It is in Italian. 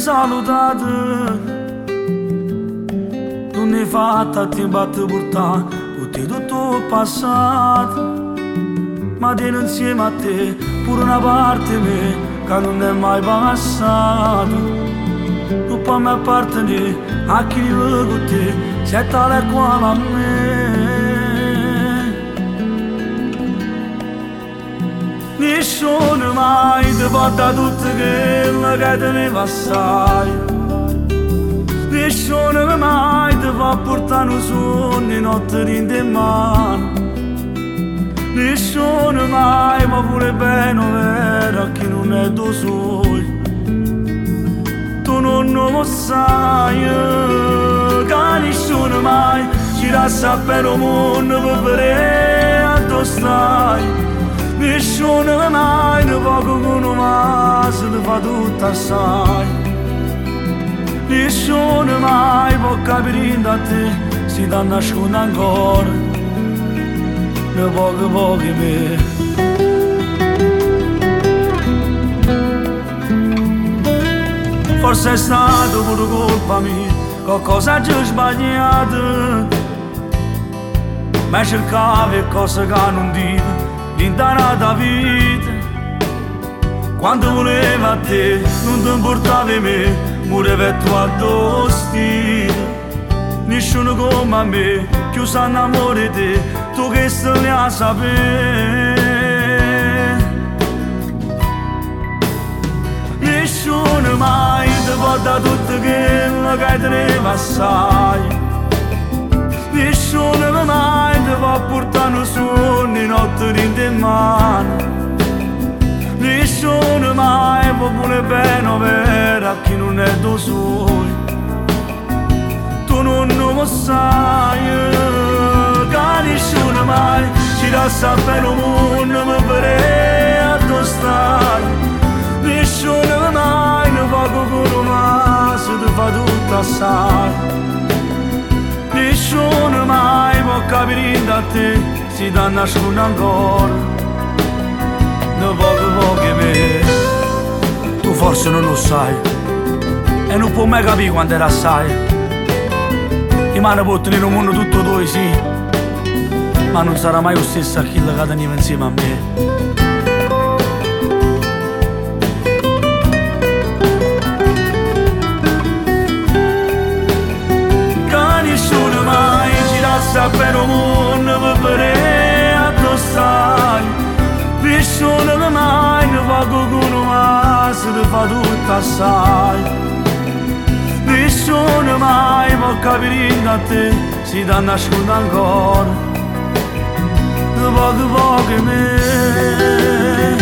salutato, non ne fatta ti batto portare tutti tutto il passato, ma tieni insieme a te pure una parte di me che non è mai passato. Non può mai appartenere a chi vive con te, sei tale e quale a me. Nessuno mai ti porta tutto quello che te ne passai, nessuno mai ti fa portare un sogno notte in te mano, nessuno mai ma pure bene vero a chi non è tuo sogno. Tu non lo sai che nessuno mai ci lascia per un mondo per vedere a tu stai. Nessuno mai ne poco con ma se ne fa tutto assai. Nessuno mai può capire da te si ti nasconde ancora ne poco me. Forse è stato pure colpa mia, qualcosa già sbagliato, ma cercavi cose che non dico in tanta vita. Quando voleva a te non ti importavi me, murevi tu a tuo stile. Nessuno come a me chiuso in amore di te, tu che stai a sapere. Nessuno mai ti porta tutto quello che te ne passai, nessuno mai ti fa portare un sogno notte in te mano, nessuno mai può pure bene vera a chi non è tuo sogno. Tu non lo sai che nessuno mai ci lascia per un mondo per vedere a tu stai. Nessuno mai ne fa con ma se ti fa tutto assai. Nessuno mai può capire da te si ti nasconde ancora ne poco me. Tu forse non lo sai e non puoi mai capire quando era assai. I mani portano in un mondo tutto tuo sì, ma non sarà mai lo stesso a chi che teniva insieme a me. Per un mondo per vedere a tu stai. Nessuno mai ne fa con ma se ti fa tutto assai. Nessuno mai può capire da te si ti nasconde ancora ne poco me.